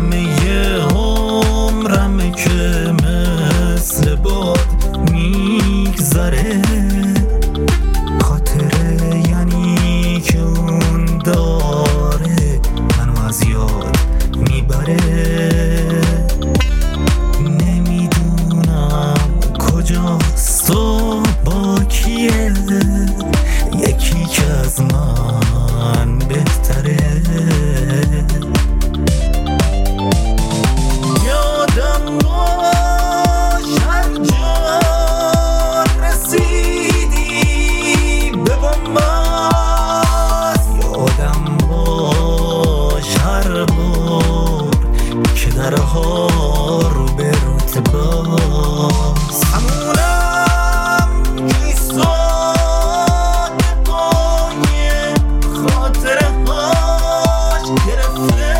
همه عمرمه که مثل باد میگذره، خاطره یعنی که اون داره منو از یاد میبره. نمیدونم کجاست و با کیه، یکی که از من بهتره. یادم باش هر جا رسیدی به بنبست، یادم باش هر بار که درها رو به روت باز. همونم که ایستاد پای خاطره هاش گرفته،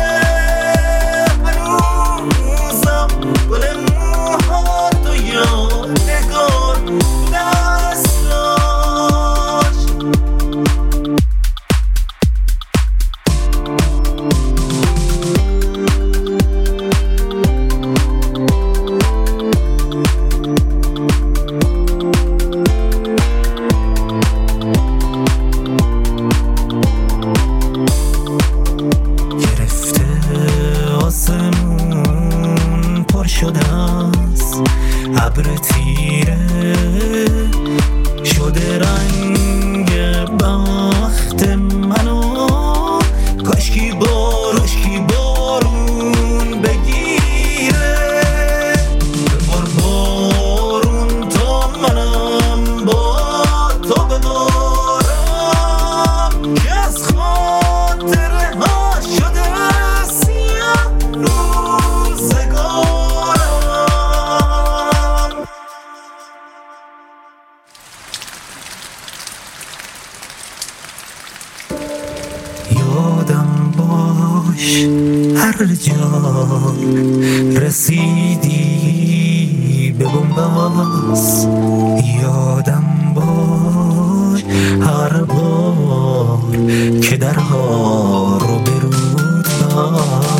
هنوزم گل موهات و یادگار دستاش. گرفته آسمون پر شده است، ابر تیره شده رنگ بخت منو. کاشکی بارون بگیره، ببار بارون تا منم با تو ببارم، که از خاطره ها شده سیاه روزگارم. یادم باش هر جا رسیدی به بنبست، یادم باش هر بار که درها رو به رود بست.